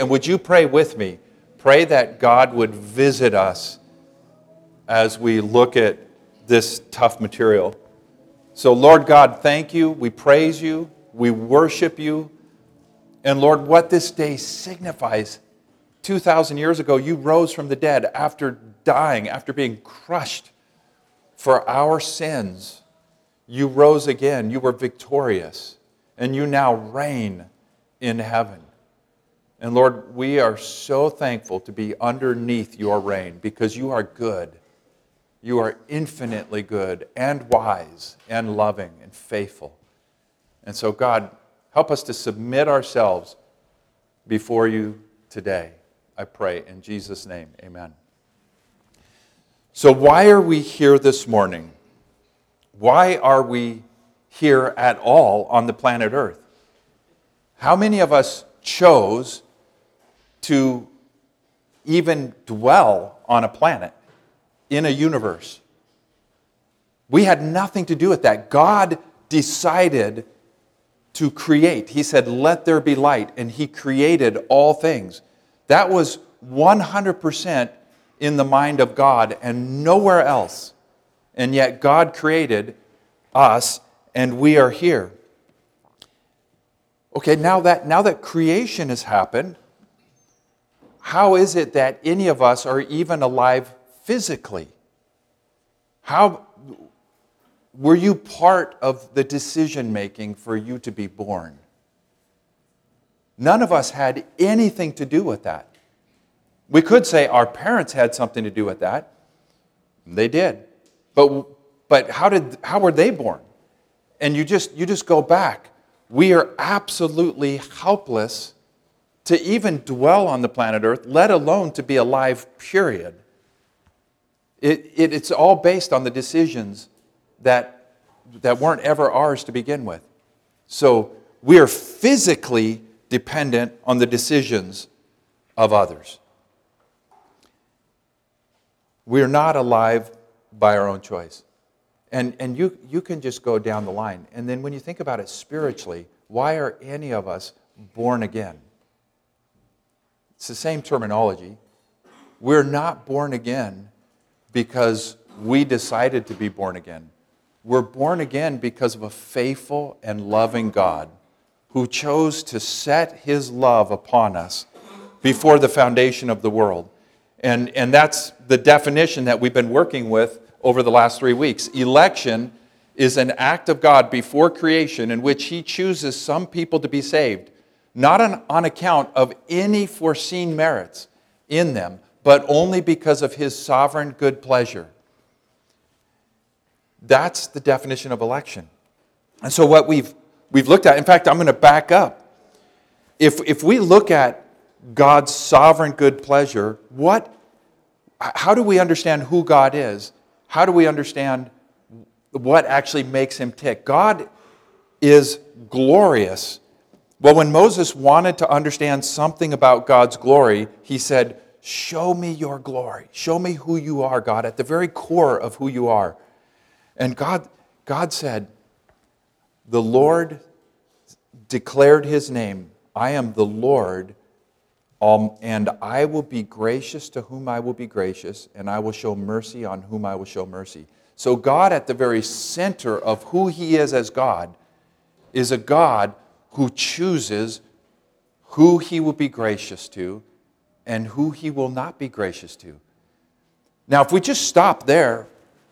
and would you pray with me? Pray that God would visit us as we look at this tough material. So Lord God, thank you. We praise you. We worship you. And Lord, what this day signifies, 2,000 years ago, you rose from the dead after dying, after being crushed for our sins. You rose again. You were victorious. And you now reign in heaven. And Lord, we are so thankful to be underneath your reign because you are good. You are infinitely good and wise and loving and faithful. And so God, help us to submit ourselves before you today. I pray in Jesus' name, amen. So why are we here this morning? Why are we here at all on the planet Earth? How many of us chose to even dwell on a planet, in a universe? We had nothing to do with that. God decided to create. He said, let there be light, and He created all things. That was 100% in the mind of God and nowhere else. And yet God created us, and we are here. Okay, now that creation has happened, how is it that any of us are even alive physically? How were you part of the decision-making for you to be born? None of us had anything to do with that. We could say our parents had something to do with that. They did. But how were they born? And you just go back. We are absolutely helpless to even dwell on the planet Earth, let alone to be alive, period. It's all based on the decisions that weren't ever ours to begin with. So we are physically dependent on the decisions of others. We are not alive by our own choice. And you can just go down the line. And then when you think about it spiritually, why are any of us born again? It's the same terminology. We're not born again because we decided to be born again. We're born again because of a faithful and loving God who chose to set His love upon us before the foundation of the world. And that's the definition that we've been working with over the last 3 weeks. Election is an act of God before creation in which He chooses some people to be saved, not on account of any foreseen merits in them, but only because of His sovereign good pleasure. That's the definition of election. And so what we've looked at, in fact, I'm going to back up. If we look at God's sovereign good pleasure, how do we understand who God is? How do we understand what actually makes Him tick? God is glorious. Well, when Moses wanted to understand something about God's glory, he said, show me your glory. Show me who you are, God, at the very core of who you are. And God said, the Lord declared His name. I am the Lord, and I will be gracious to whom I will be gracious, and I will show mercy on whom I will show mercy. So God, at the very center of who He is as God, is a God who chooses who He will be gracious to and who He will not be gracious to. Now, if we just stop there,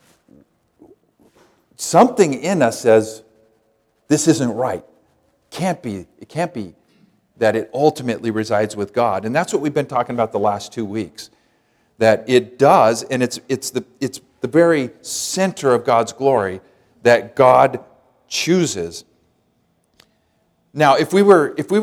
something in us says, this isn't right. It can't be that it ultimately resides with God. And that's what we've been talking about the last 2 weeks. That it does, and it's the very center of God's glory that God chooses. Now, if we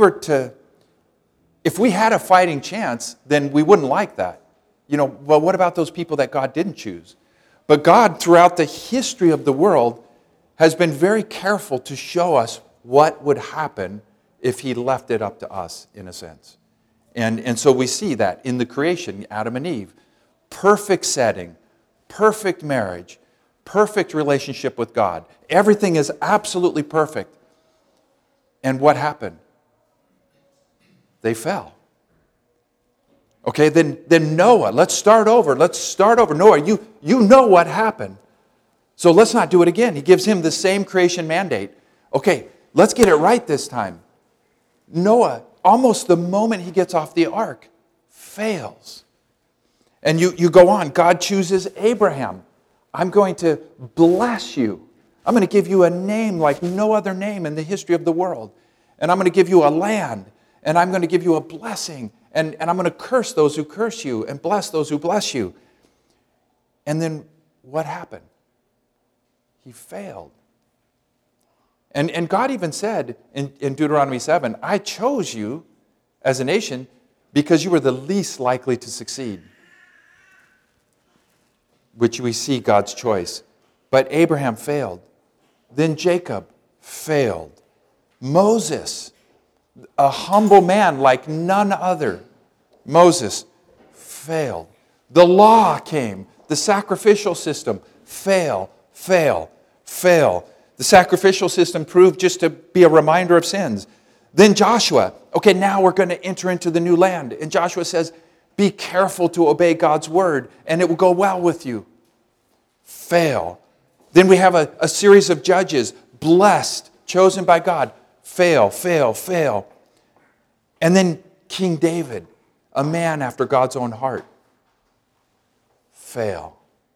had a fighting chance, then we wouldn't like that. Well, what about those people that God didn't choose? But God, throughout the history of the world, has been very careful to show us what would happen if He left it up to us, in a sense. And so we see that in the creation, Adam and Eve. Perfect setting, perfect marriage, perfect relationship with God. Everything is absolutely perfect. And what happened? They fell. Okay, then Noah, let's start over. Noah, you know what happened. So let's not do it again. He gives him the same creation mandate. Okay, let's get it right this time. Noah, almost the moment he gets off the ark, fails. And you go on. God chooses Abraham. I'm going to bless you. I'm going to give you a name like no other name in the history of the world. And I'm going to give you a land. And I'm going to give you a blessing. And I'm going to curse those who curse you and bless those who bless you. And then what happened? He failed. And God even said in Deuteronomy 7, I chose you as a nation because you were the least likely to succeed. Which we see God's choice. But Abraham failed. Then Jacob failed. Moses, a humble man like none other, Moses failed. The law came. The sacrificial system, fail. The sacrificial system proved just to be a reminder of sins. Then Joshua, okay, now we're going to enter into the new land. And Joshua says, be careful to obey God's word, and it will go well with you. Fail. Then we have a series of judges, blessed, chosen by God. Fail. And then King David, a man after God's own heart. Fail.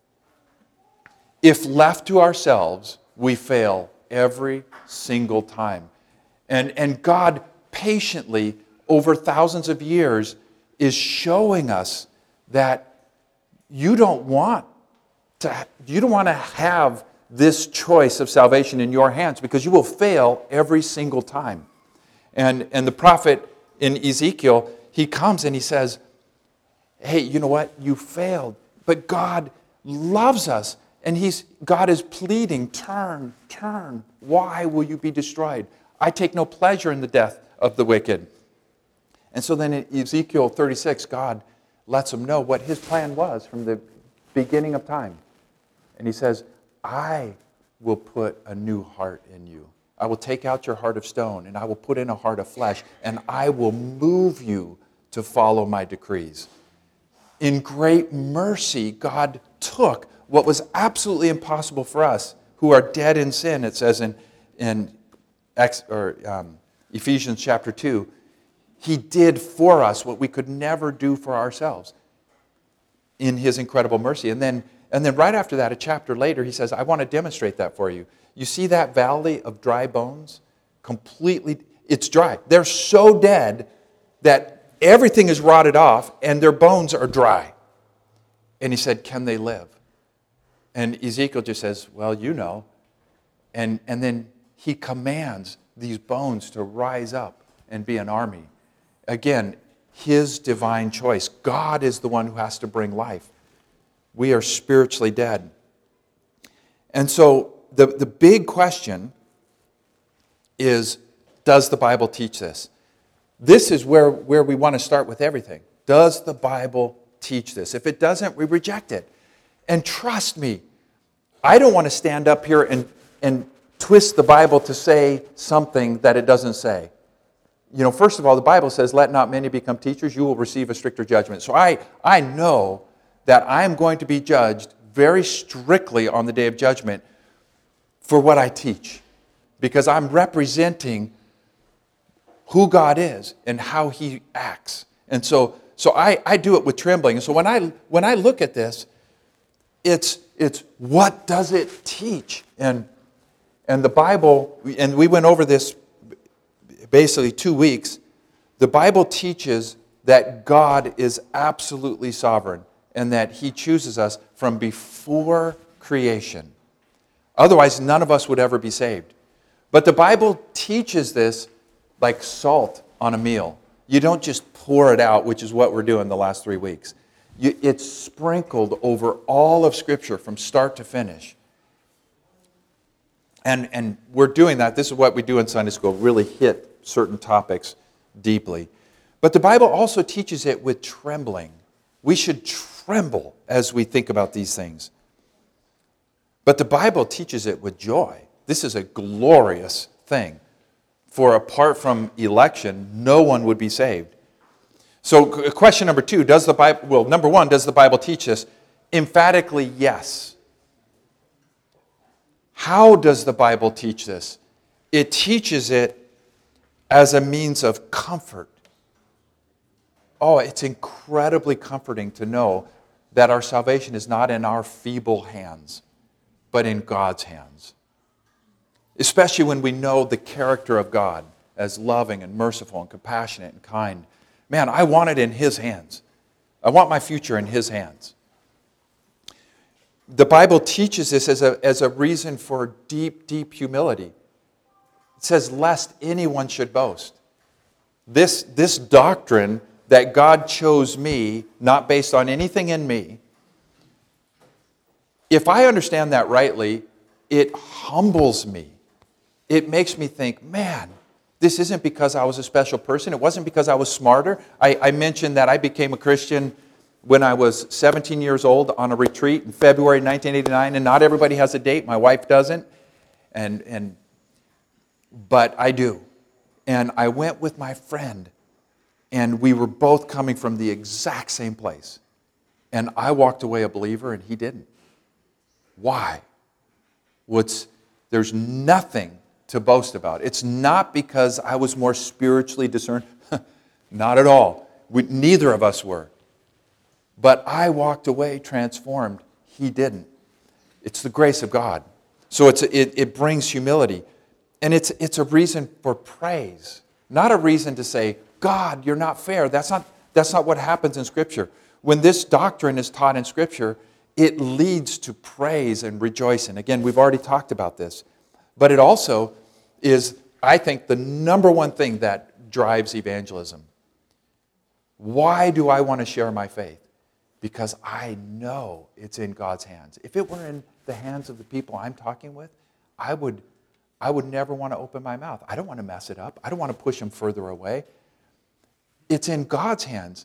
If left to ourselves, we fail every single time. And God patiently, over thousands of years, is showing us that you don't want to have this choice of salvation in your hands because you will fail every single time. And the prophet in Ezekiel, he comes and he says, hey, you know what? You failed. But God loves us. And God is pleading, turn. Why will you be destroyed? I take no pleasure in the death of the wicked. And so then in Ezekiel 36, God lets him know what his plan was from the beginning of time. And he says, I will put a new heart in you. I will take out your heart of stone, and I will put in a heart of flesh, and I will move you to follow my decrees. In great mercy, God took what was absolutely impossible for us, who are dead in sin, it says in Ephesians chapter 2, he did for us what we could never do for ourselves in his incredible mercy. And then right after that, a chapter later, he says, I want to demonstrate that for you. You see that valley of dry bones? Completely, it's dry. They're so dead that everything is rotted off and their bones are dry. And he said, can they live? And Ezekiel just says, well, you know. And then he commands these bones to rise up and be an army. Again, his divine choice. God is the one who has to bring life. We are spiritually dead. And so the big question is, does the Bible teach this? This is where we want to start with everything. Does the Bible teach this? If it doesn't, we reject it. And trust me, I don't want to stand up here and twist the Bible to say something that it doesn't say. You know, first of all, the Bible says, let not many become teachers, you will receive a stricter judgment. So I know that I am going to be judged very strictly on the day of judgment for what I teach. Because I'm representing who God is and how He acts. And so I do it with trembling. And so when I look at this, it's what does it teach? And the Bible, and we went over this basically 2 weeks, the Bible teaches that God is absolutely sovereign and that He chooses us from before creation. Otherwise, none of us would ever be saved. But the Bible teaches this like salt on a meal. You don't just pour it out, which is what we're doing the last 3 weeks. It's sprinkled over all of Scripture from start to finish. And we're doing that. This is what we do in Sunday school, really hit certain topics deeply. But the Bible also teaches it with trembling. We should tremble as we think about these things. But the Bible teaches it with joy. This is a glorious thing. For apart from election, no one would be saved. So question number 2, does the Bible, well, number 1, does the Bible teach this? Emphatically, yes. How does the Bible teach this? It teaches it as a means of comfort. Oh, it's incredibly comforting to know that our salvation is not in our feeble hands, but in God's hands. Especially when we know the character of God as loving and merciful and compassionate and kind. Man, I want it in His hands. I want my future in His hands. The Bible teaches this as a reason for deep, deep humility. It says, lest anyone should boast. This doctrine that God chose me, not based on anything in me, if I understand that rightly, it humbles me. It makes me think, man, this isn't because I was a special person. It wasn't because I was smarter. I mentioned that I became a Christian when I was 17 years old on a retreat in February 1989, and not everybody has a date. My wife doesn't, but I do. And I went with my friend, and we were both coming from the exact same place. And I walked away a believer, and he didn't. Why? There's nothing to boast about. It's not because I was more spiritually discerned. Not at all. Neither of us were. But I walked away transformed. He didn't. It's the grace of God. So it brings humility. And it's a reason for praise. Not a reason to say, God, you're not fair. That's not what happens in Scripture. When this doctrine is taught in Scripture, it leads to praise and rejoicing. Again, we've already talked about this. But it also is, I think, the number one thing that drives evangelism. Why do I want to share my faith? Because I know it's in God's hands. If it were in the hands of the people I'm talking with, I would never want to open my mouth. I don't want to mess it up. I don't want to push them further away. It's in God's hands.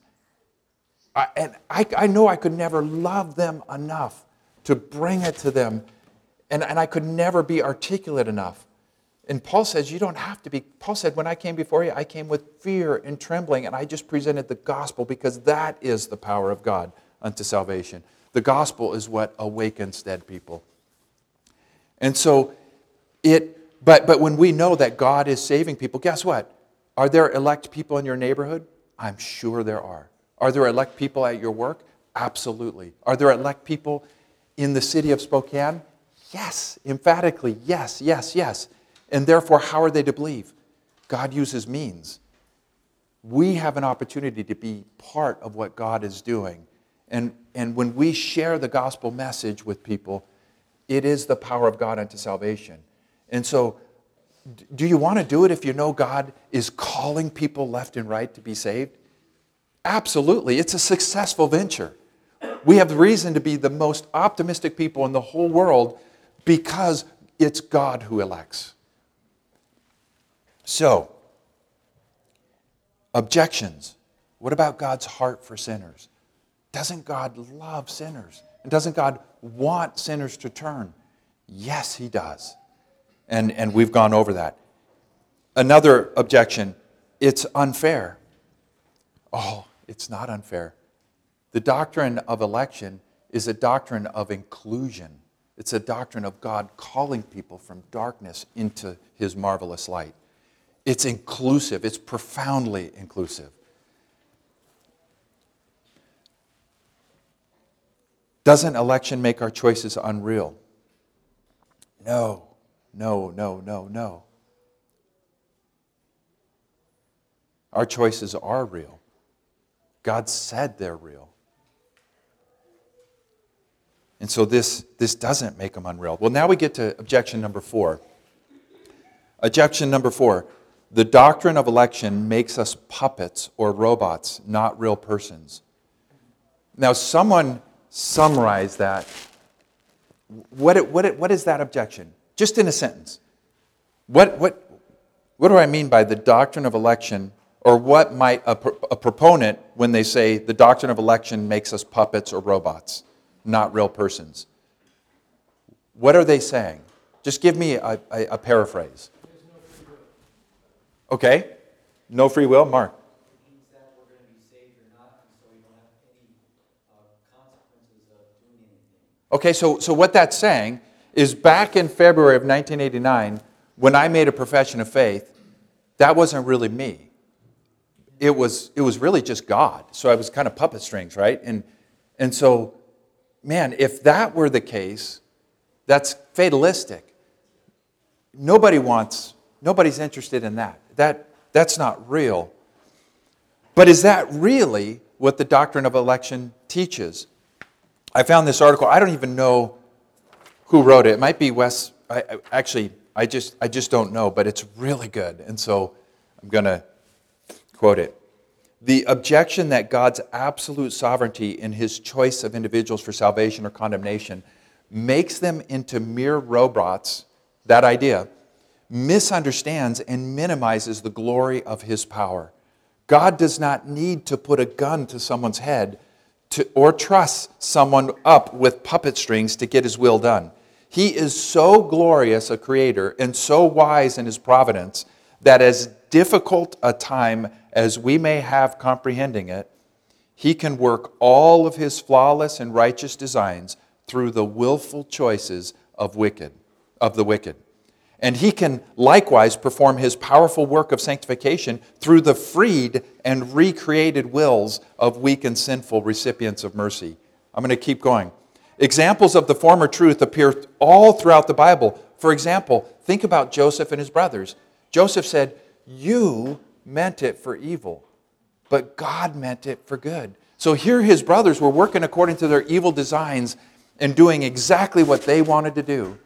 I know I could never love them enough to bring it to them, and I could never be articulate enough. And Paul says, you don't have to be. Paul said, when I came before you, I came with fear and trembling, and I just presented the gospel because that is the power of God unto salvation. The gospel is what awakens dead people. And so but when we know that God is saving people, guess what? Are there elect people in your neighborhood? I'm sure there are. Are there elect people at your work? Absolutely. Are there elect people in the city of Spokane? Yes, emphatically, yes, yes, yes. And therefore, how are they to believe? God uses means. We have an opportunity to be part of what God is doing. And when we share the gospel message with people, it is the power of God unto salvation. And so, do you want to do it if you know God is calling people left and right to be saved? Absolutely. It's a successful venture. We have reason to be the most optimistic people in the whole world because it's God who elects. So, objections. What about God's heart for sinners? Doesn't God love sinners? And doesn't God want sinners to turn? Yes, He does. And we've gone over that. Another objection, it's unfair. Oh, it's not unfair. The doctrine of election is a doctrine of inclusion. It's a doctrine of God calling people from darkness into His marvelous light. It's inclusive. It's profoundly inclusive. Doesn't election make our choices unreal? No. Our choices are real. God said they're real. And so this doesn't make them unreal. Well, now we get to objection number 4. Objection number 4. The doctrine of election makes us puppets or robots, not real persons. Now, someone summarize that. What is that objection? Just in a sentence. What do I mean by the doctrine of election, or what might a proponent, when they say the doctrine of election makes us puppets or robots, not real persons? What are they saying? Just give me a paraphrase. There's no free will. Okay? No free will? Mark? It means that we're going to be saved Okay, so what that's saying is back in February of 1989, when I made a profession of faith, that wasn't really me. It was really just God. So I was kind of puppet strings, right? And so, man, if that were the case, that's fatalistic. Nobody's interested in that. That's not real. But is that really what the doctrine of election teaches? I found this article. I don't even know who wrote it. It might be Wes. I just don't know, but it's really good. And so I'm going to quote it. The objection that God's absolute sovereignty in his choice of individuals for salvation or condemnation makes them into mere robots, that idea, misunderstands and minimizes the glory of his power. God does not need to put a gun to someone's head or truss someone up with puppet strings to get his will done. He is so glorious a creator and so wise in his providence that as difficult a time as we may have comprehending it, he can work all of his flawless and righteous designs through the willful choices of the wicked. And he can likewise perform his powerful work of sanctification through the freed and recreated wills of weak and sinful recipients of mercy. I'm going to keep going. Examples of the former truth appear all throughout the Bible. For example, think about Joseph and his brothers. Joseph said, "You meant it for evil, but God meant it for good." So here his brothers were working according to their evil designs and doing exactly what they wanted to do.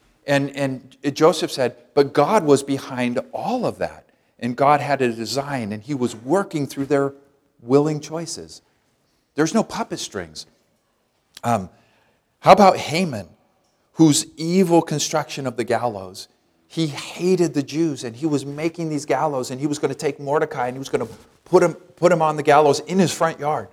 And Joseph said, but God was behind all of that. And God had a design, and he was working through their willing choices. There's no puppet strings. How about Haman, whose evil construction of the gallows? He hated the Jews, and he was making these gallows, and he was going to take Mordecai, and he was going to put him on the gallows in his front yard.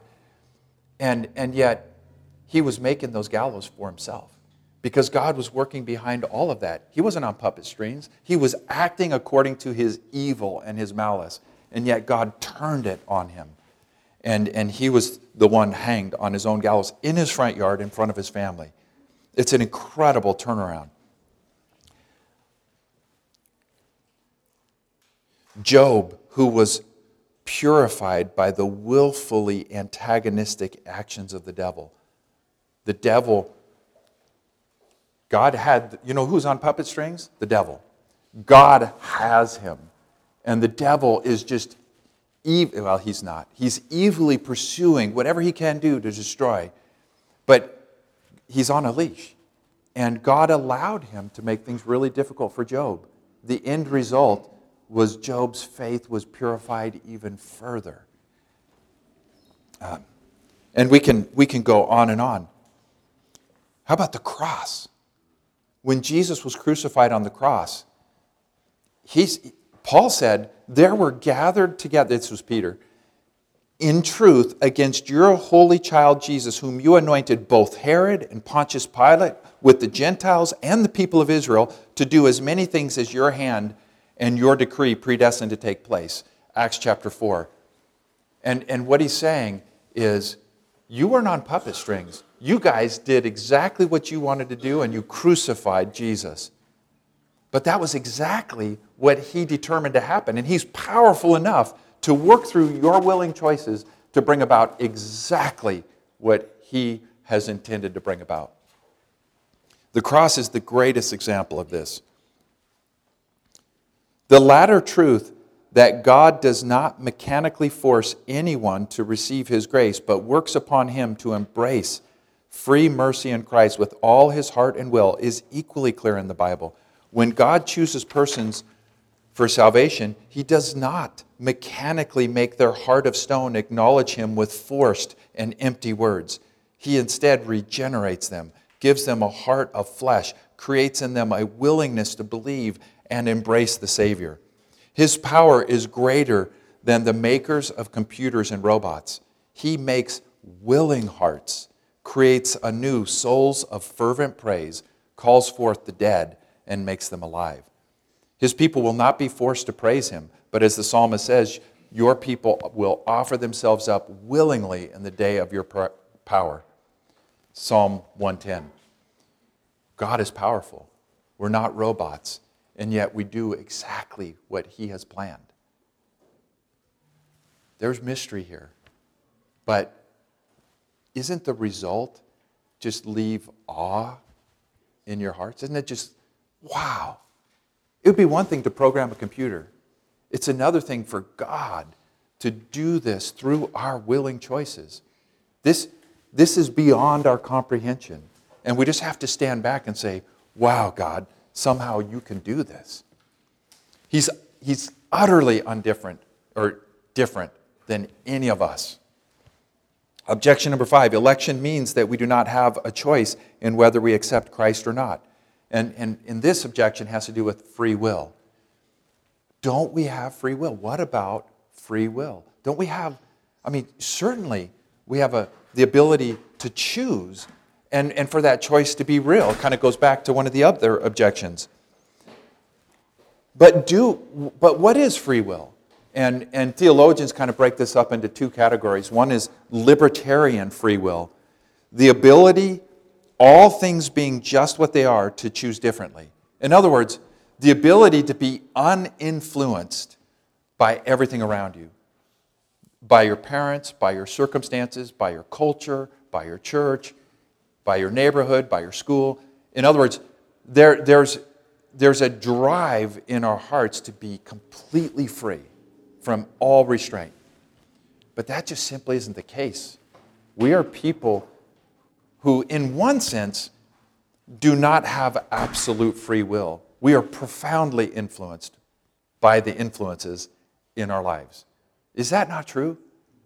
And yet, he was making those gallows for himself. Because God was working behind all of that. He wasn't on puppet strings. He was acting according to his evil and his malice. And yet God turned it on him. And he was the one hanged on his own gallows in his front yard in front of his family. It's an incredible turnaround. Job, who was purified by the willfully antagonistic actions of the devil. The devil... God had, you know who's on puppet strings? The devil. God has him. And the devil is just, well, he's not. He's evilly pursuing whatever he can do to destroy. But he's on a leash. And God allowed him to make things really difficult for Job. The end result was Job's faith was purified even further. And we can go on and on. How about the cross? When Jesus was crucified on the cross, Paul said, there were gathered together, this was Peter, in truth against your holy child Jesus, whom you anointed both Herod and Pontius Pilate with the Gentiles and the people of Israel to do as many things as your hand and your decree predestined to take place. Acts chapter 4. And what he's saying is, you weren't on puppet strings. You guys did exactly what you wanted to do, and you crucified Jesus. But that was exactly what he determined to happen. And he's powerful enough to work through your willing choices to bring about exactly what he has intended to bring about. The cross is the greatest example of this. The latter truth, that God does not mechanically force anyone to receive his grace, but works upon him to embrace free mercy in Christ with all his heart and will, is equally clear in the Bible. When God chooses persons for salvation, he does not mechanically make their heart of stone acknowledge him with forced and empty words. He instead regenerates them, gives them a heart of flesh, creates in them a willingness to believe and embrace the Savior. His power is greater than the makers of computers and robots. He makes willing hearts, creates anew souls of fervent praise, calls forth the dead, and makes them alive. His people will not be forced to praise him, but as the psalmist says, your people will offer themselves up willingly in the day of your power. Psalm 110. God is powerful. We're not robots, and yet we do exactly what He has planned. There's mystery here. But isn't the result just leave awe in your hearts? Isn't it just, wow? It would be one thing to program a computer. It's another thing for God to do this through our willing choices. This is beyond our comprehension. And we just have to stand back and say, wow, God, somehow you can do this. He's utterly different than any of us. Objection number 5, election means that we do not have a choice in whether we accept Christ or not. And this objection has to do with free will. Don't we have free will? What about free will? Don't we have, certainly we have the ability to choose and for that choice to be real. It kind of goes back to one of the other objections. But what is free will? And theologians kind of break this up into two categories. One is libertarian free will. The ability, all things being just what they are, to choose differently. In other words, the ability to be uninfluenced by everything around you. By your parents, by your circumstances, by your culture, by your church, by your neighborhood, by your school. In other words, there's a drive in our hearts to be completely free from all restraint. But that just simply isn't the case. We are people who, in one sense, do not have absolute free will. We are profoundly influenced by the influences in our lives. Is that not true?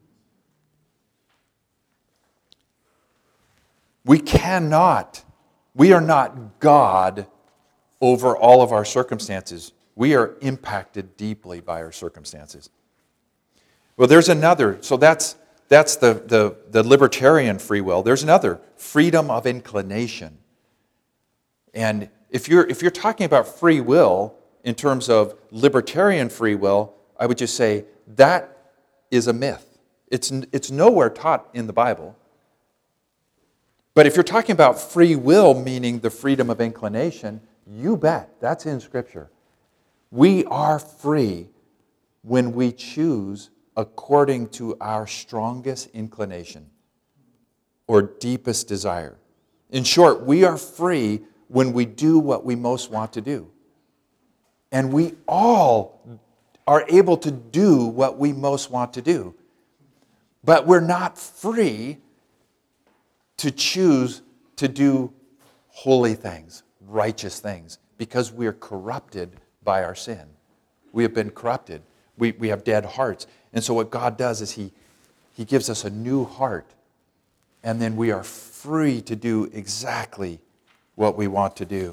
We are not God over all of our circumstances. We are impacted deeply by our circumstances. Well, there's another. So that's the libertarian free will. There's another, freedom of inclination. And if you're talking about free will in terms of libertarian free will, I would just say that is a myth. It's nowhere taught in the Bible. But if you're talking about free will, meaning the freedom of inclination, you bet, that's in Scripture. We are free when we choose according to our strongest inclination or deepest desire. In short, we are free when we do what we most want to do. And we all are able to do what we most want to do. But we're not free to choose to do holy things, righteous things, because we are corrupted by our sin. We have been corrupted. We have dead hearts. And so what God does is He gives us a new heart, and then we are free to do exactly what we want to do.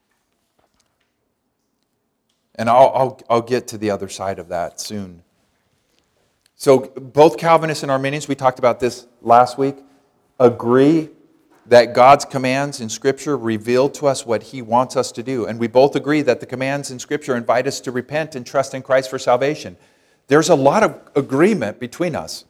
And I'll get to the other side of that soon. So both Calvinists and Arminians, we talked about this last week, agree that God's commands in Scripture reveal to us what He wants us to do. And we both agree that the commands in Scripture invite us to repent and trust in Christ for salvation. There's a lot of agreement between us.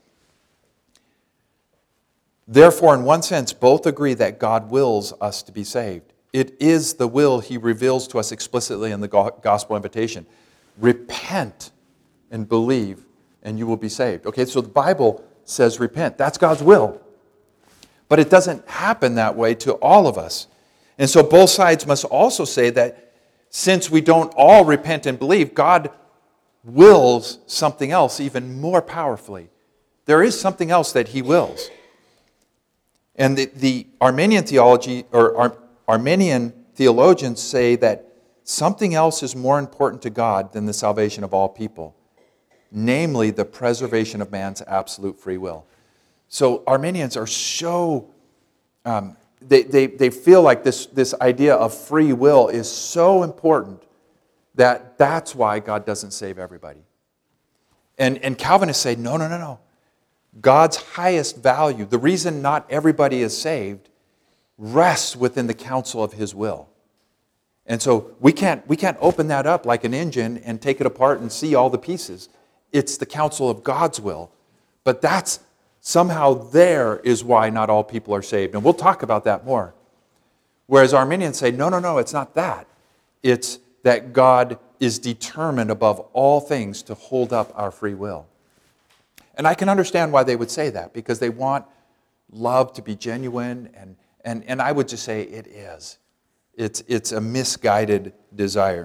Therefore, in one sense, both agree that God wills us to be saved. It is the will He reveals to us explicitly in the gospel invitation. Repent and believe, and you will be saved. Okay, so the Bible says repent. That's God's will. But it doesn't happen that way to all of us. And so both sides must also say that since we don't all repent and believe, God wills something else even more powerfully. There is something else that He wills. And the Arminian theology, or Arminian theologians say that something else is more important to God than the salvation of all people, namely the preservation of man's absolute free will. So Arminians are so, they feel like this idea of free will is so important that that's why God doesn't save everybody. And Calvinists say, no. God's highest value, the reason not everybody is saved, rests within the counsel of His will. And so we can't open that up like an engine and take it apart and see all the pieces. It's the counsel of God's will. But that's somehow there is why not all people are saved. And we'll talk about that more. Whereas Arminians say, no, no, no, it's not that. It's that God is determined above all things to hold up our free will. And I can understand why they would say that, because they want love to be genuine, and I would just say it is. It's a misguided desire.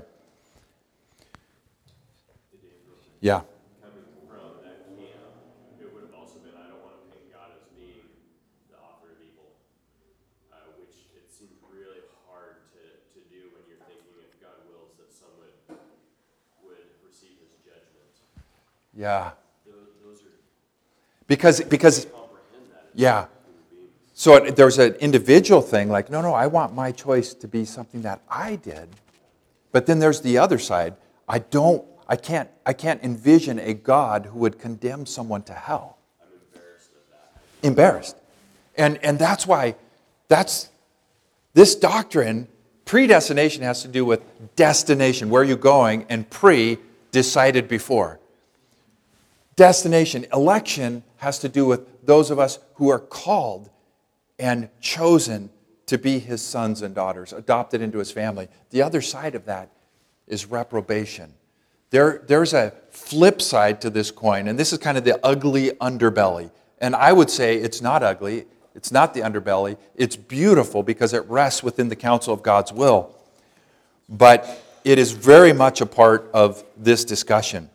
Yeah. Coming from that camp, it would have also been, I don't want to paint God as being the author of evil, which it seems really hard to do when you're thinking if God wills that someone would receive his judgment. Yeah. Those are Because comprehend that. yeah. So there's an individual thing like, no, I want my choice to be something that I did. But then there's the other side. I can't envision a God who would condemn someone to hell. I'm embarrassed of that. Embarrassed. And that's why this doctrine, predestination has to do with destination, where you're going, and decided before. Destination, election, has to do with those of us who are called and chosen to be his sons and daughters, adopted into his family. The other side of that is reprobation. There's a flip side to this coin, and this is kind of the ugly underbelly. And I would say it's not ugly, it's not the underbelly, it's beautiful because it rests within the counsel of God's will. But it is very much a part of this discussion.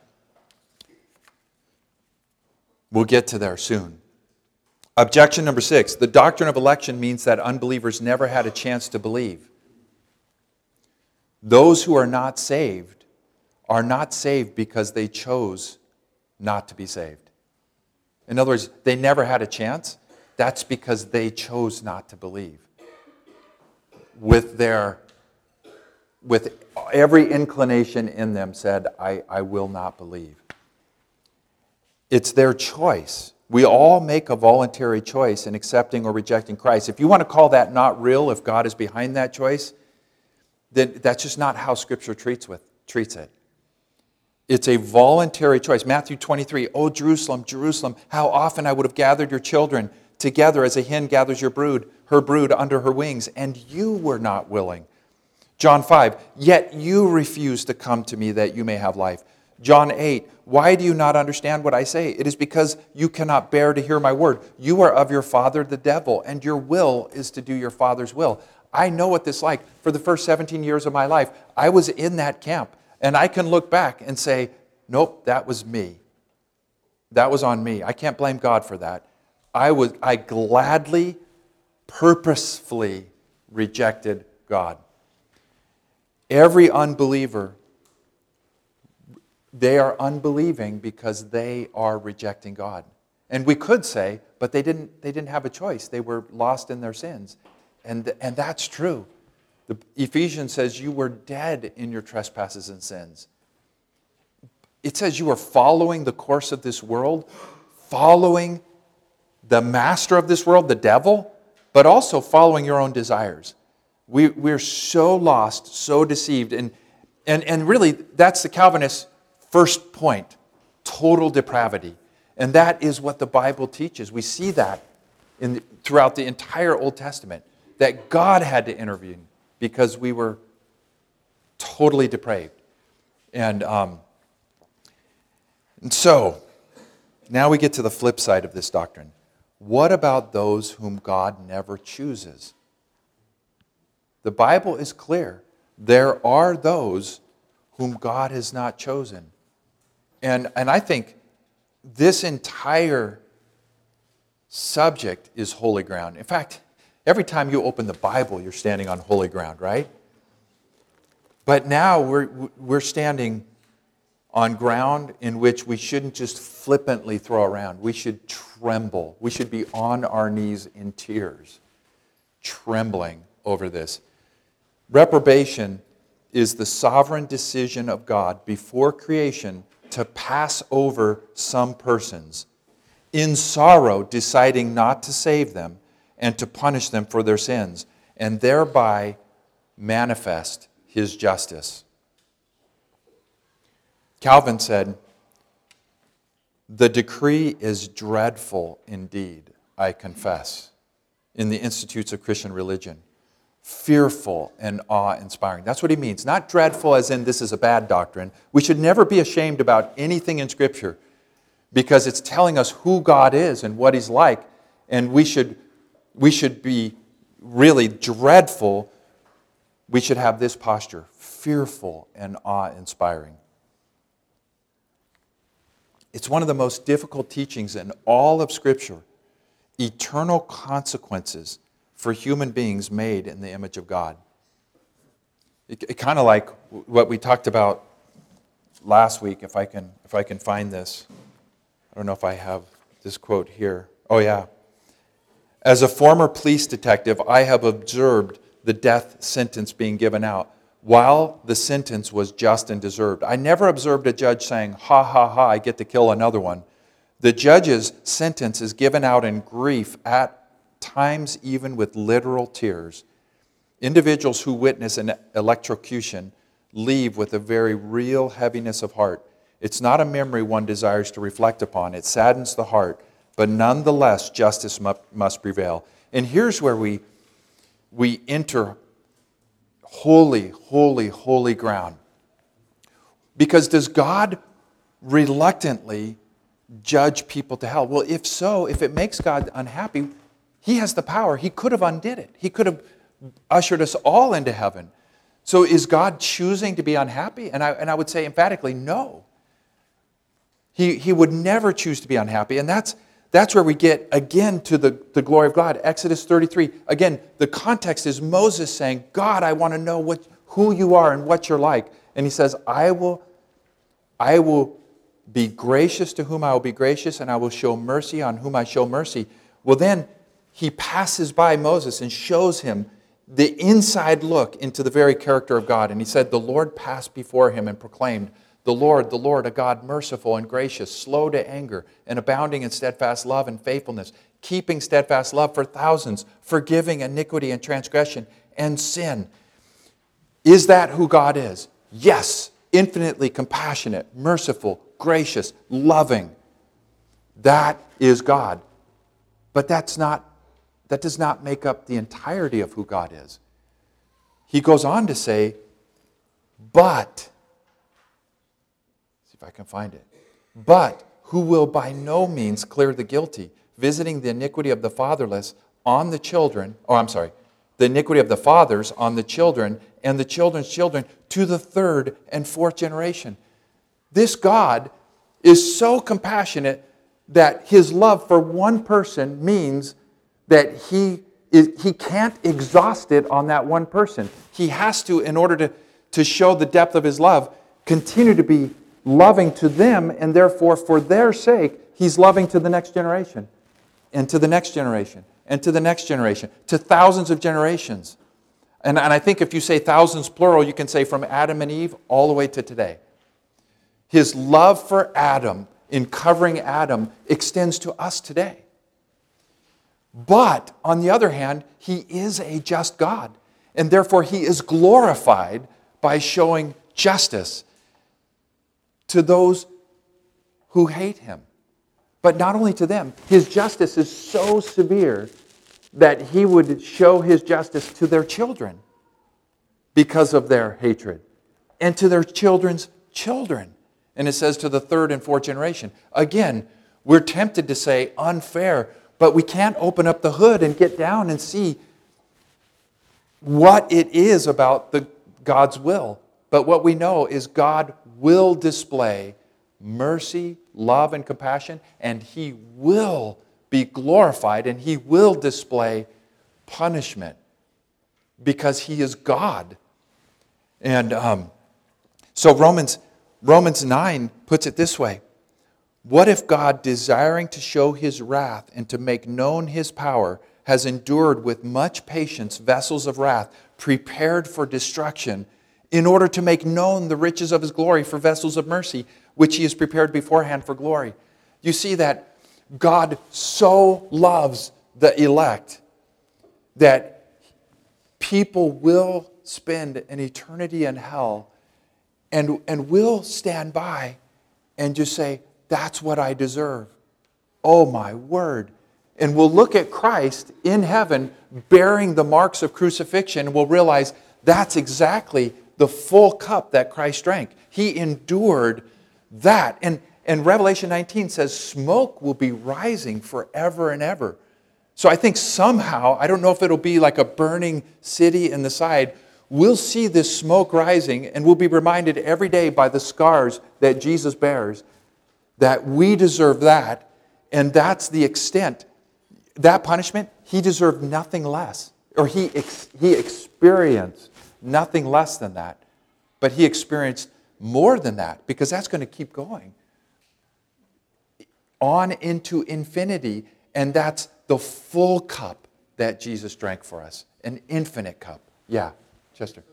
We'll get to there soon. Objection number 6. The doctrine of election means that unbelievers never had a chance to believe. Those who are not saved because they chose not to be saved. In other words, they never had a chance. That's because they chose not to believe. With every inclination in them said, I will not believe. It's their choice. We all make a voluntary choice in accepting or rejecting Christ. If you want to call that not real, if God is behind that choice, then that's just not how Scripture treats it. It's a voluntary choice. Matthew 23, "O Jerusalem, Jerusalem, how often I would have gathered your children together as a hen gathers her brood under her wings, and you were not willing." John 5, "Yet you refuse to come to me that you may have life." John 8, "Why do you not understand what I say? It is because you cannot bear to hear my word. You are of your father the devil, and your will is to do your father's will." I know what this is like. For the first 17 years of my life, I was in that camp. And I can look back and say, nope, that was me. That was on me. I can't blame God for that. I gladly, purposefully rejected God. Every unbeliever, they are unbelieving because they are rejecting God. And we could say, but they didn't have a choice. They were lost in their sins. And that's true. The Ephesians says you were dead in your trespasses and sins. It says you were following the course of this world, following the master of this world, the devil, but also following your own desires. We're so lost, so deceived. And really, that's the Calvinist first point, total depravity. And that is what the Bible teaches. We see that throughout the entire Old Testament, that God had to intervene because we were totally depraved. And so, now we get to the flip side of this doctrine. What about those whom God never chooses? The Bible is clear. There are those whom God has not chosen. And I think this entire subject is holy ground. In fact, every time you open the Bible, you're standing on holy ground, right? But now we're standing on ground in which we shouldn't just flippantly throw around. We should tremble. We should be on our knees in tears, trembling over this. Reprobation is the sovereign decision of God before creation to pass over some persons, in sorrow deciding not to save them and to punish them for their sins, and thereby manifest his justice. Calvin said, "The decree is dreadful indeed, I confess," in the Institutes of Christian Religion. fearful and awe-inspiring. That's what he means. Not dreadful as in this is a bad doctrine. We should never be ashamed about anything in Scripture because it's telling us who God is and what he's like. And we should be really dreadful. We should have this posture, fearful and awe-inspiring. It's one of the most difficult teachings in all of Scripture. Eternal consequences for human beings made in the image of God. It kind of like what we talked about last week, if I can find this. I don't know if I have this quote here. Oh yeah. As a former police detective, I have observed the death sentence being given out while the sentence was just and deserved. I never observed a judge saying, ha ha ha, I get to kill another one. The judge's sentence is given out in grief, at times even with literal tears. Individuals who witness an electrocution leave with a very real heaviness of heart. It's not a memory one desires to reflect upon. It saddens the heart, but nonetheless justice must prevail. And here's where we enter holy, holy, holy ground. Because does God reluctantly judge people to hell? Well, if so, if it makes God unhappy, he has the power. He could have undid it. He could have ushered us all into heaven. So is God choosing to be unhappy? And I would say emphatically, no. He would never choose to be unhappy. And that's where we get, again, to the glory of God. Exodus 33. Again, the context is Moses saying, God, I want to know who you are and what you're like. And he says, I will be gracious to whom I will be gracious, and I will show mercy on whom I show mercy. Well, then he passes by Moses and shows him the inside look into the very character of God. And he said, the Lord passed before him and proclaimed, the Lord, a God merciful and gracious, slow to anger, and abounding in steadfast love and faithfulness, keeping steadfast love for thousands, forgiving iniquity and transgression and sin. Is that who God is? Yes, infinitely compassionate, merciful, gracious, loving. That is God. But that does not make up the entirety of who God is. He goes on to say, but, see if I can find it, but who will by no means clear the guilty, visiting the iniquity of the fatherless on the children, the iniquity of the fathers on the children and the children's children to the third and fourth generation. This God is so compassionate that his love for one person means that he can't exhaust it on that one person. He has to, in order to show the depth of his love, continue to be loving to them, and therefore, for their sake, he's loving to the next generation, and to the next generation, and to the next generation, to thousands of generations. And I think if you say thousands plural, you can say from Adam and Eve all the way to today. His love for Adam in covering Adam extends to us today. But, on the other hand, he is a just God. And therefore, he is glorified by showing justice to those who hate him. But not only to them, his justice is so severe that he would show his justice to their children because of their hatred, and to their children's children. And it says to the third and fourth generation. Again, we're tempted to say unfair, but we can't open up the hood and get down and see what it is about God's will. But what we know is God will display mercy, love, and compassion, and he will be glorified, and he will display punishment because he is God. And so Romans 9 puts it this way. What if God, desiring to show his wrath and to make known his power, has endured with much patience vessels of wrath prepared for destruction, in order to make known the riches of his glory for vessels of mercy, which he has prepared beforehand for glory? You see that God so loves the elect that people will spend an eternity in hell and will stand by and just say, that's what I deserve. Oh my word. And we'll look at Christ in heaven bearing the marks of crucifixion, and we'll realize that's exactly the full cup that Christ drank. He endured that. And Revelation 19 says smoke will be rising forever and ever. So I think somehow, I don't know if it'll be like a burning city in the side, we'll see this smoke rising, and we'll be reminded every day by the scars that Jesus bears that we deserve that, and that's the extent. That punishment, he deserved nothing less, or he experienced nothing less than that, but he experienced more than that, because that's going to keep going on into infinity, and that's the full cup that Jesus drank for us, an infinite cup. Yeah, Chester.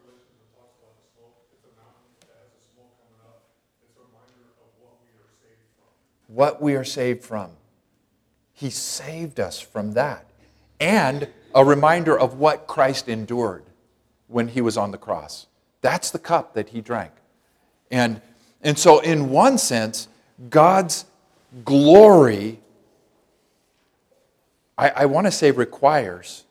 What we are saved from. He saved us from that. And a reminder of what Christ endured when he was on the cross. That's the cup that he drank. And so in one sense, God's glory, I want to say requires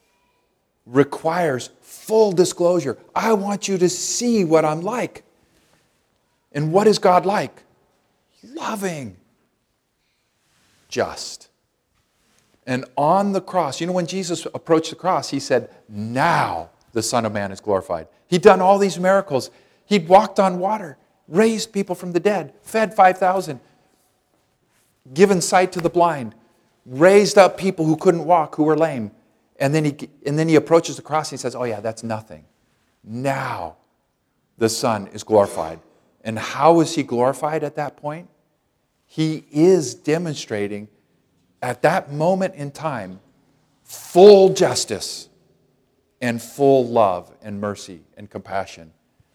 full disclosure. I want you to see what I'm like. And what is God like? Loving. Just. And on the cross, you know, when Jesus approached the cross, he said, now the Son of Man is glorified. He'd done all these miracles. He'd walked on water, raised people from the dead, fed 5,000, given sight to the blind, raised up people who couldn't walk, who were lame. And then he approaches the cross and he says, oh yeah, that's nothing. Now the Son is glorified. And how is he glorified at that point? He is demonstrating at that moment in time full justice and full love and mercy and compassion.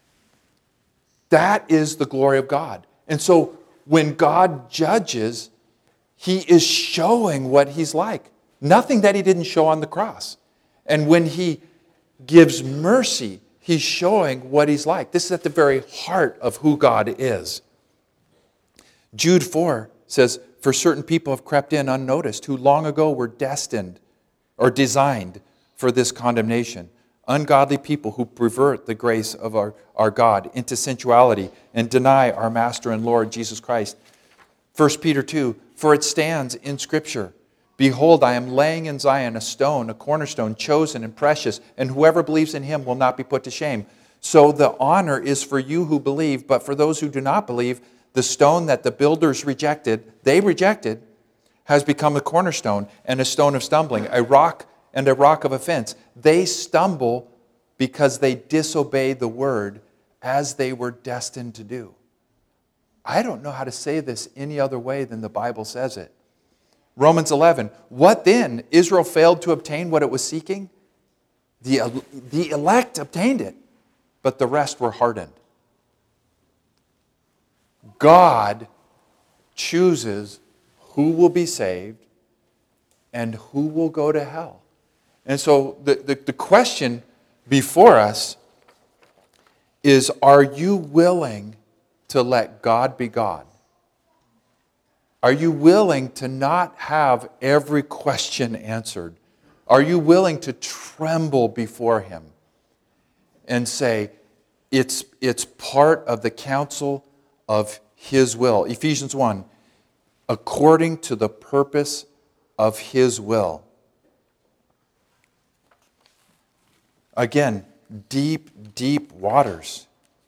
That is the glory of God. And so when God judges, he is showing what he's like. Nothing that he didn't show on the cross. And when he gives mercy, he's showing what he's like. This is at the very heart of who God is. Jude 4 says, for certain people have crept in unnoticed, who long ago were destined or designed for this condemnation. Ungodly people who pervert the grace of our God into sensuality and deny our Master and Lord Jesus Christ. 1 Peter 2, for it stands in Scripture, behold, I am laying in Zion a stone, a cornerstone, chosen and precious, and whoever believes in him will not be put to shame. So the honor is for you who believe, but for those who do not believe, the stone that the builders rejected, has become a cornerstone and a stone of stumbling, a rock and a rock of offense. They stumble because they disobey the word as they were destined to do. I don't know how to say this any other way than the Bible says it. Romans 11, what then? Israel failed to obtain what it was seeking? The elect obtained it, but the rest were hardened. God chooses who will be saved and who will go to hell. And so the question before us is, are you willing to let God be God? Are you willing to not have every question answered? Are you willing to tremble before him and say, it's part of the counsel of his will? Ephesians 1, according to the purpose of his will. Again, deep, deep waters.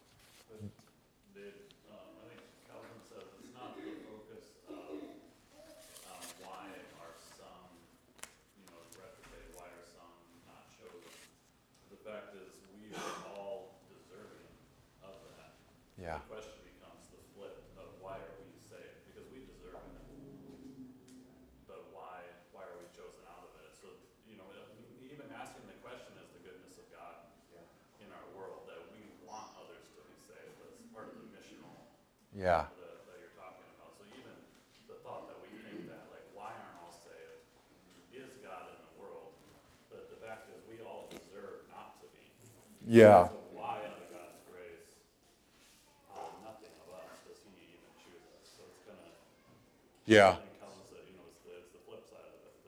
Yeah. The question becomes the flip of why are we saved? Because we deserve it. But why are we chosen out of it? So, even asking the question is the goodness of God in our world, that we want others to be saved. That's part of the missional that you're talking about. So even the thought that we think that, like, why aren't all saved? Is God in the world? But the fact is we all deserve not to be. Yeah. So why out of God's grace? Nothing of us does he even choose us. So it's gonna Yeah. becomes it's the flip side of it.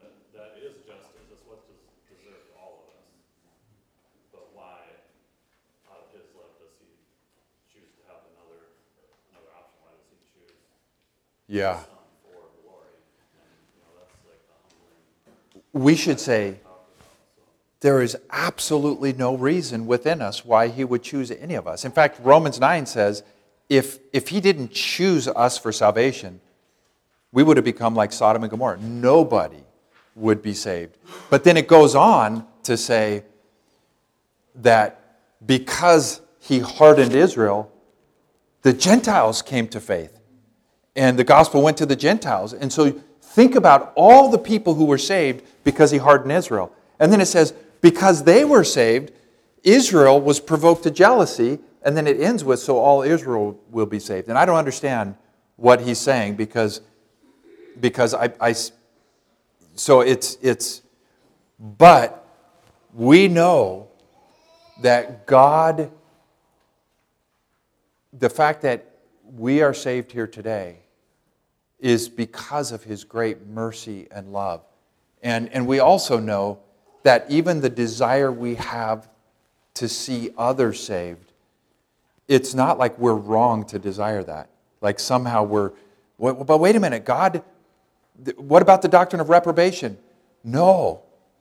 what deserved all of us, but why, out of his love, does he choose to have another option? Why does he choose Yeah. Son for glory? And that's like the humbling We should say, talk about. So there is absolutely no reason within us why he would choose any of us. In fact, Romans 9 says, if he didn't choose us for salvation, we would have become like Sodom and Gomorrah. Nobody would be saved. But then it goes on to say that because he hardened Israel, the Gentiles came to faith. And the gospel went to the Gentiles. And so think about all the people who were saved because he hardened Israel. And then it says, because they were saved, Israel was provoked to jealousy. And then it ends with, so all Israel will be saved. And I don't understand what he's saying because but we know that God, the fact that we are saved here today is because of his great mercy and love. And we also know that even the desire we have to see others saved, it's not like we're wrong to desire that. Like somehow but wait a minute, God, what about the doctrine of reprobation? No.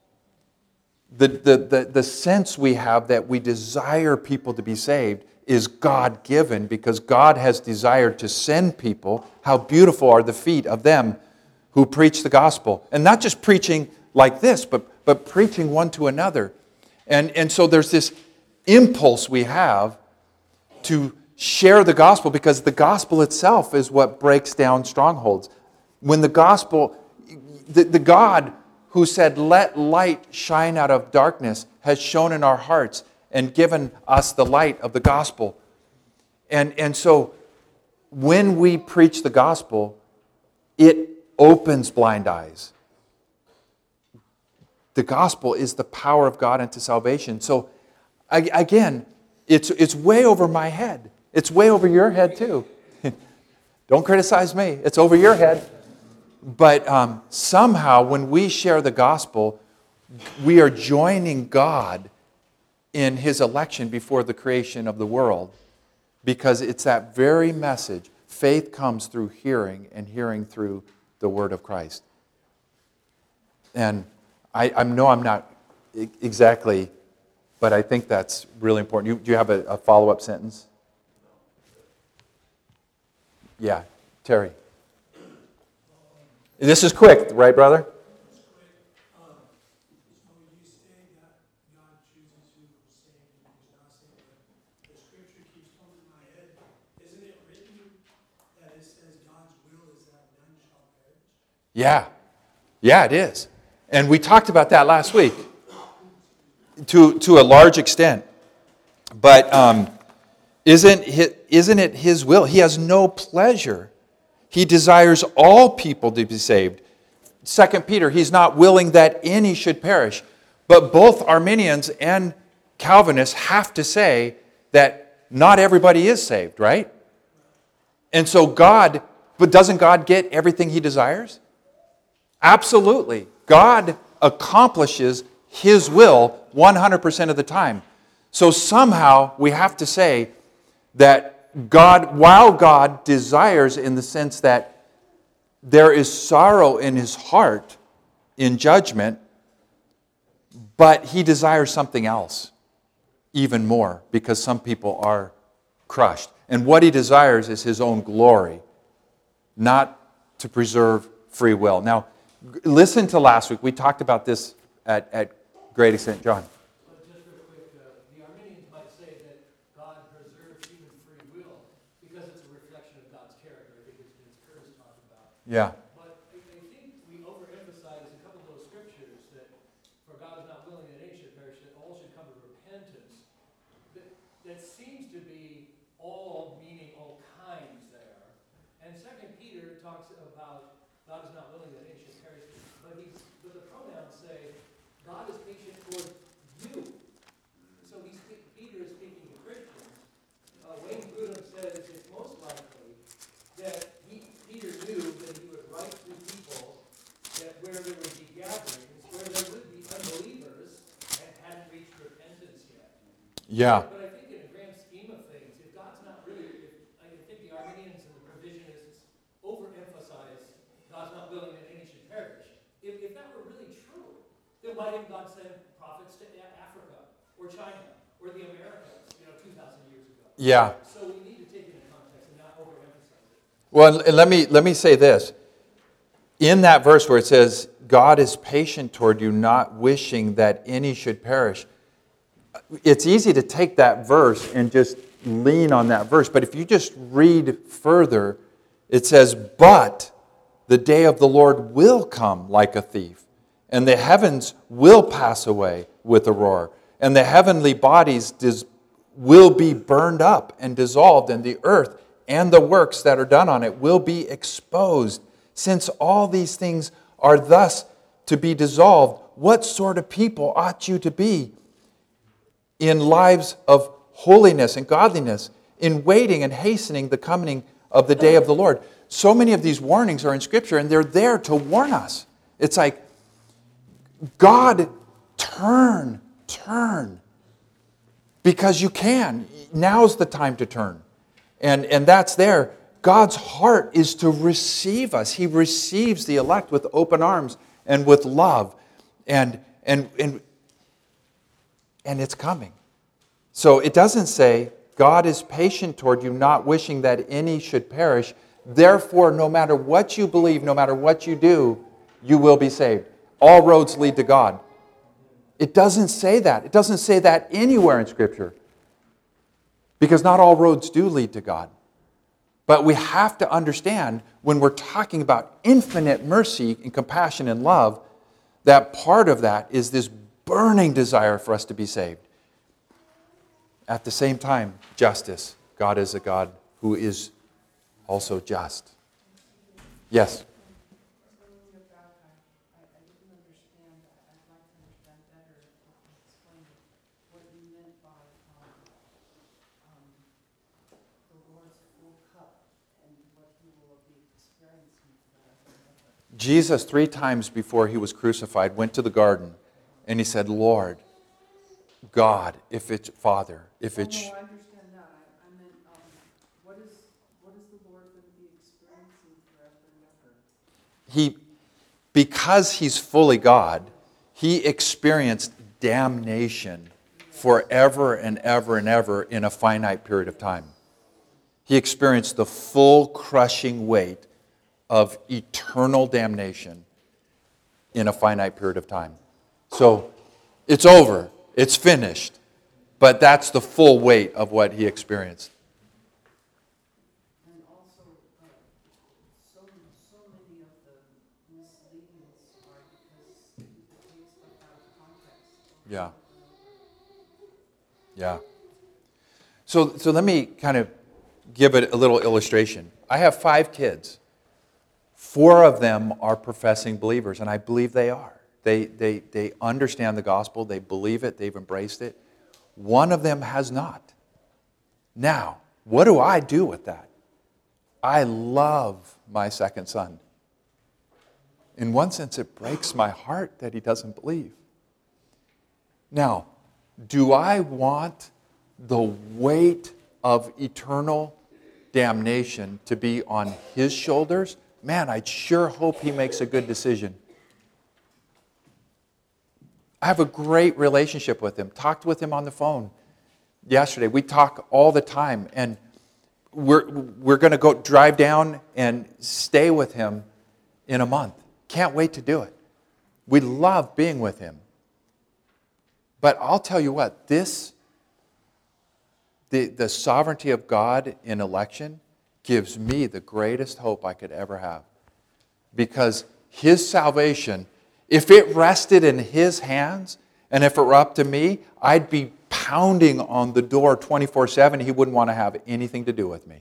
The sense we have that we desire people to be saved is God-given because God has desired to send people. How beautiful are the feet of them who preach the gospel. And not just preaching like this, but preaching one to another. And so there's this impulse we have to share the gospel because the gospel itself is what breaks down strongholds. When the gospel, the God who said, let light shine out of darkness, has shone in our hearts and given us the light of the gospel. And so when we preach the gospel, it opens blind eyes. The gospel is the power of God unto salvation. So again, it's way over my head. It's way over your head too. Don't criticize me. It's over your head. But somehow when we share the gospel, we are joining God in his election before the creation of the world. Because it's that very message. Faith comes through hearing, and hearing through the word of Christ. And I know I'm not exactly, but I think that's really important. Do you have a follow-up sentence? Yeah, Terry. This is quick, right, brother? So you say that God chooses who is saved and who's not saved, but the scripture keeps coming to my head. Isn't it written that it says God's will is that none shall perish? Yeah, it is. And we talked about that last week to a large extent. But isn't it his will? He has no pleasure. He desires all people to be saved. 2 Peter, he's not willing that any should perish. But both Arminians and Calvinists have to say that not everybody is saved, right? And so but doesn't God get everything he desires? Absolutely. God accomplishes his will 100% of the time. So somehow we have to say that while God desires in the sense that there is sorrow in his heart in judgment, but he desires something else even more because some people are crushed. And what he desires is his own glory, not to preserve free will. Now, listen to last week. We talked about this at great extent. John. But just real quick, the Arminians might say that God preserves human free will because it's a reflection of God's character. I think it's Curtis talked about. Yeah. But I think we overemphasize a couple of those scriptures that for God is not willing that any should perish, that all should come to repentance. That seems to be all meaning all kinds there. And 2 Peter talks about God is not willing that any should perish, but the pronouns say God is patient toward you. So Peter is speaking to Christians. Wayne Grudem says it's most likely that Peter knew that he would write to people that where there would be gatherings, where there would be Yeah. But I think in the grand scheme of things, if God's not really, I think the Arminians and the provisionists overemphasize God's not willing that any should perish. If that were really true, then why didn't God send prophets to Africa or China or the Americas, 2,000 years ago? Yeah. So we need to take it in context and not overemphasize it. Well, and let me say this. In that verse where it says, God is patient toward you, not wishing that any should perish, it's easy to take that verse and just lean on that verse. But if you just read further, it says, but the day of the Lord will come like a thief, and the heavens will pass away with a roar, and the heavenly bodies will be burned up and dissolved, and the earth and the works that are done on it will be exposed. Since all these things are thus to be dissolved, what sort of people ought you to be in lives of holiness and godliness, in waiting and hastening the coming of the day of the Lord? So many of these warnings are in Scripture, and they're there to warn us. It's like, God, turn, because you can. Now's the time to turn. And that's there. God's heart is to receive us. He receives the elect with open arms and with love. And it's coming. So it doesn't say, God is patient toward you, not wishing that any should perish. Therefore, no matter what you believe, no matter what you do, you will be saved. All roads lead to God. It doesn't say that. It doesn't say that anywhere in Scripture. Because not all roads do lead to God. But we have to understand, when we're talking about infinite mercy and compassion and love, that part of that is this burning desire for us to be saved. At the same time, justice. God is a God who is also just. Yes? Jesus, 3 times before he was crucified, went to the garden and he said, Lord, God, if it's Father, if it's... No, I understand that. I meant, what is the Lord going to be experiencing forever and ever? Because he's fully God, he experienced damnation forever and ever and ever in a finite period of time. He experienced the full crushing weight of eternal damnation in a finite period of time. So it's over. It's finished. But that's the full weight of what he experienced. And also, so many of the misleadings are because people take stuff out of context. Yeah. Yeah. So let me kind of give it a little illustration. I have 5 kids. 4 of them are professing believers, and I believe they are. They understand the gospel, they believe it, they've embraced it. 1 of them has not. Now, what do I do with that? I love my second son. In one sense, it breaks my heart that he doesn't believe. Now, do I want the weight of eternal damnation to be on his shoulders? Man, I sure hope he makes a good decision. I have a great relationship with him. Talked with him on the phone yesterday. We talk all the time, and we're going to go drive down and stay with him in a month. Can't wait to do it. We love being with him. But I'll tell you what, the sovereignty of God in election gives me the greatest hope I could ever have. Because his salvation, if it rested in his hands, and if it were up to me, I'd be pounding on the door 24/7. He wouldn't want to have anything to do with me.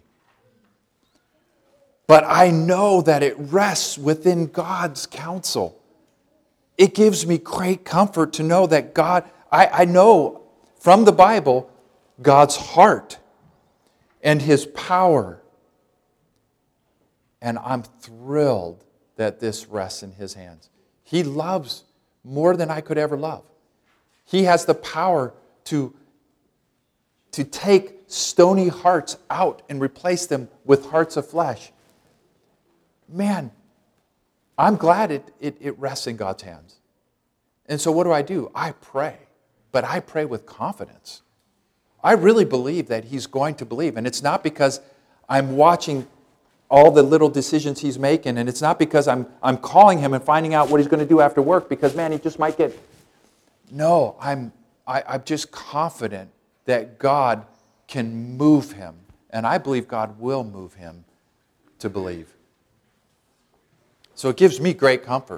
But I know that it rests within God's counsel. It gives me great comfort to know that God, I know from the Bible, God's heart and his power. And I'm thrilled that this rests in his hands. He loves more than I could ever love. He has the power to to take stony hearts out and replace them with hearts of flesh. Man, I'm glad it rests in God's hands. And so what do? I pray. But I pray with confidence. I really believe that He's going to believe. And it's not because I'm watching all the little decisions He's making, and it's not because I'm calling Him and finding out what He's going to do after work, because, man, He just might get... No, I'm just confident that God can move him. And I believe God will move him to believe. So it gives me great comfort.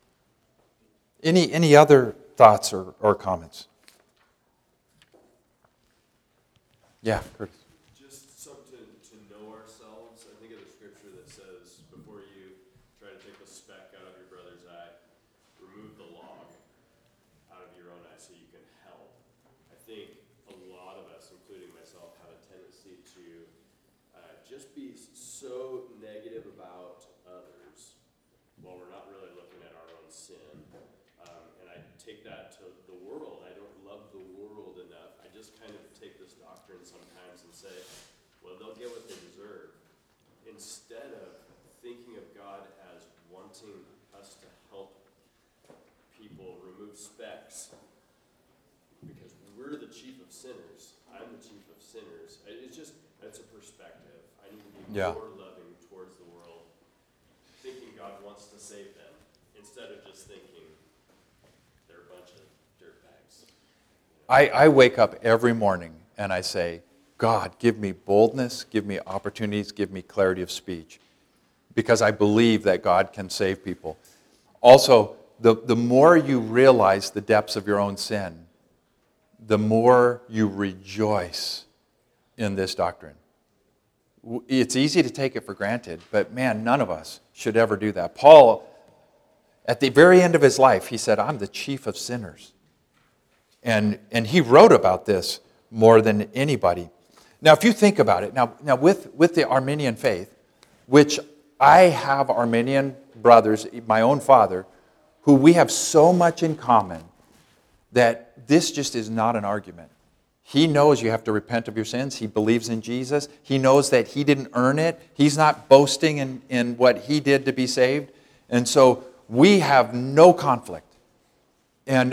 Any other thoughts or comments? Yeah, Curtis. Just something to know ourselves. I think of the scripture that says, before you try to take the speck out of your brother's eye, remove the log out of your own eye so you can help. I think a lot of us, including myself, have a tendency to just be so negative about others while we're not really looking at our own sin. And I take that to the world. I don't love the world enough. I just kind of take this doctrine sometimes and say, well, they'll get what they deserve. Instead of thinking of God as wanting us to help people remove specks, because we're the chief of sinners. I'm the chief of sinners. That's a perspective. I need to be more loving towards the world, thinking God wants to save them, instead of just thinking they're a bunch of dirtbags. I wake up every morning and I say, God, give me boldness, give me opportunities, give me clarity of speech, because I believe that God can save people. Also, the more you realize the depths of your own sin, the more you rejoice in this doctrine. It's easy to take it for granted, but man, none of us should ever do that. Paul, at the very end of his life, he said, I'm the chief of sinners. And he wrote about this more than anybody. Now, if you think about it, now with the Arminian faith, which I have Arminian brothers, my own father, who we have so much in common that this just is not an argument. He knows you have to repent of your sins. He believes in Jesus. He knows that he didn't earn it. He's not boasting in what he did to be saved. And so we have no conflict. And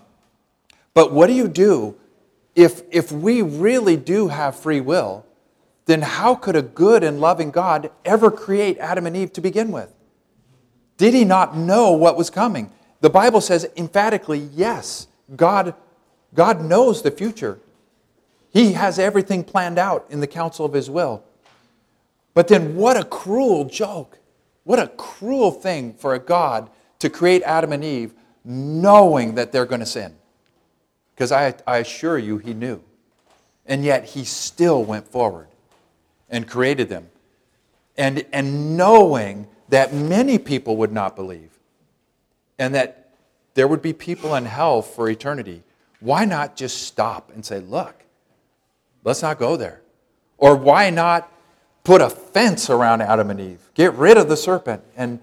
but what do you do if we really do have free will? Then how could a good and loving God ever create Adam and Eve to begin with? Did He not know what was coming? The Bible says emphatically, yes, God knows the future. He has everything planned out in the counsel of His will. But then what a cruel joke. What a cruel thing for a God to create Adam and Eve knowing that they're going to sin. Because I assure you, He knew. And yet He still went forward and created them. And knowing that many people would not believe, and that there would be people in hell for eternity, why not just stop and say, look, let's not go there? Or why not put a fence around Adam and Eve? Get rid of the serpent. And,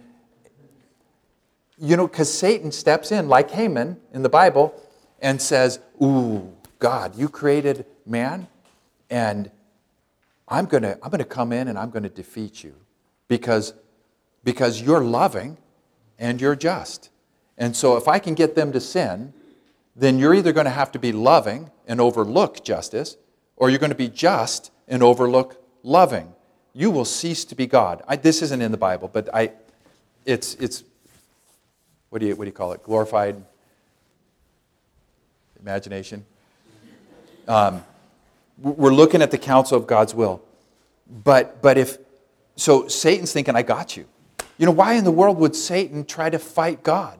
because Satan steps in, like Haman in the Bible, and says, ooh, God, you created man, and I'm going to come in and I'm going to defeat you because you're loving and you're just. And so if I can get them to sin, then you're either going to have to be loving and overlook justice, or you're going to be just and overlook loving. You will cease to be God. This isn't in the Bible, but it's what do you call it? Glorified imagination. We're looking at the counsel of God's will. But so Satan's thinking, I got you. Why in the world would Satan try to fight God?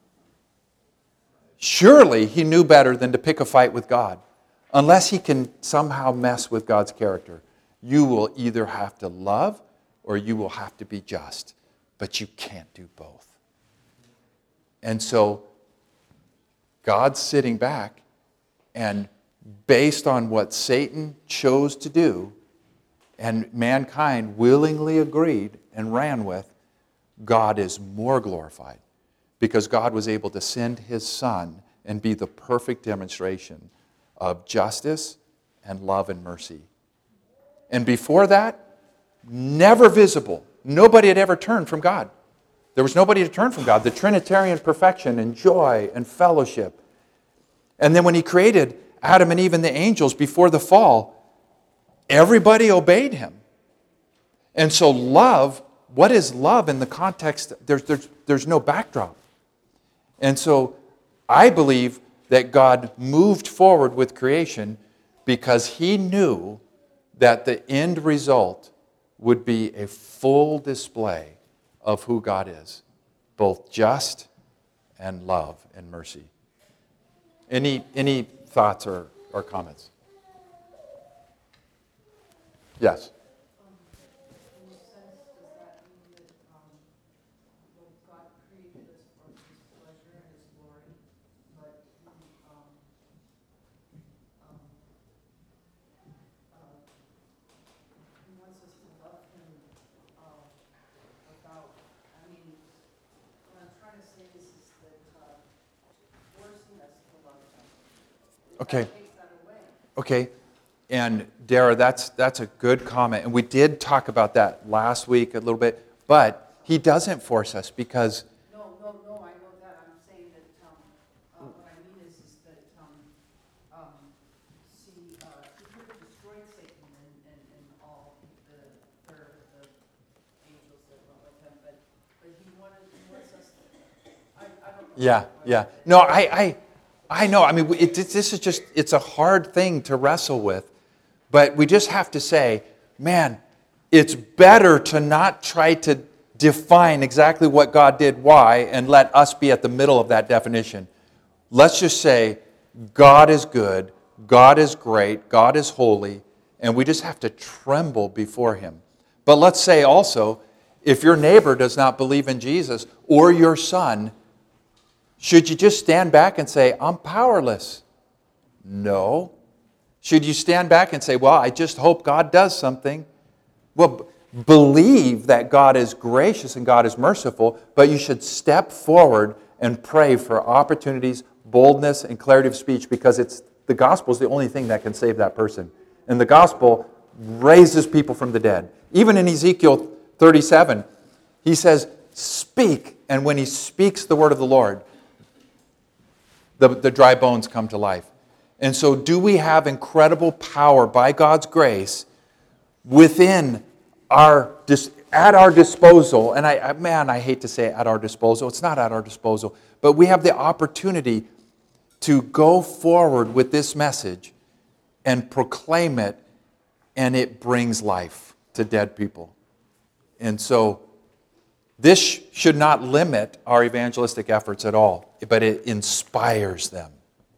Surely he knew better than to pick a fight with God. Unless he can somehow mess with God's character. You will either have to love or you will have to be just. But you can't do both. And so God's sitting back, and based on what Satan chose to do, and mankind willingly agreed and ran with, God is more glorified because God was able to send His Son and be the perfect demonstration of justice and love and mercy. And before that, never visible. Nobody had ever turned from God. There was nobody to turn from God. The Trinitarian perfection and joy and fellowship. And then when he created Adam and Eve and the angels before the fall, everybody obeyed him. And so love, what is love in the context? There's no backdrop. And so I believe that God moved forward with creation because he knew that the end result would be a full display of who God is, both just and love and mercy. Any thoughts or comments? Yes. In a sense, does that mean that, when God created us for his pleasure and his glory, but he wants us to love him, without, I mean, what I'm trying to say is that, forcing us to love him. Okay. That takes that away. Okay. And Dara, that's a good comment. And we did talk about that last week a little bit. But he doesn't force us because... No, I know that. I'm saying that, what I mean is that, see, he could have destroyed Satan and all the angels that went with him, but he wants us to, I don't know. Yeah. No, I know. I mean, this is just, it's a hard thing to wrestle with. But we just have to say, man, it's better to not try to define exactly what God did, why, and let us be at the middle of that definition. Let's just say, God is good, God is great, God is holy, and we just have to tremble before him. But let's say also, if your neighbor does not believe in Jesus, or your son, should you just stand back and say, I'm powerless? No. Should you stand back and say, well, I just hope God does something? Well, believe that God is gracious and God is merciful, but you should step forward and pray for opportunities, boldness, and clarity of speech, because the gospel is the only thing that can save that person. And the gospel raises people from the dead. Even in Ezekiel 37, he says, speak. And when he speaks the word of the Lord, the dry bones come to life. And so do we have incredible power by God's grace within at our disposal? And I hate to say at our disposal. It's not at our disposal. But we have the opportunity to go forward with this message and proclaim it, and it brings life to dead people. And so this should not limit our evangelistic efforts at all, but it inspires them.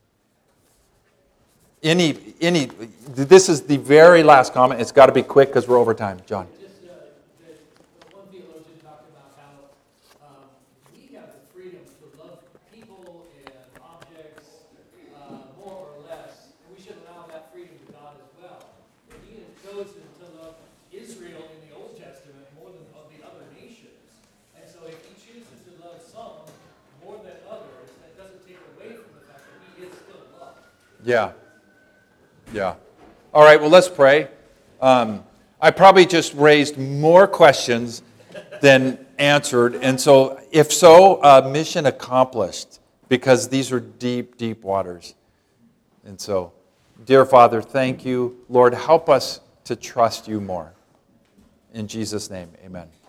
This is the very last comment. It's got to be quick because we're over time. John. Just, the one theologian talked about how we have the freedom to love people and objects more or less, and we should allow that freedom to God as well. And he had chosen to love Israel in the Old Testament more than the other nations. And so if he chooses to love some more than others, that doesn't take away from the fact that he is still loved. Yeah. All right, well, let's pray. I probably just raised more questions than answered. And so, if so, mission accomplished, because these are deep, deep waters. And so, dear Father, thank you. Lord, help us to trust you more. In Jesus' name, amen.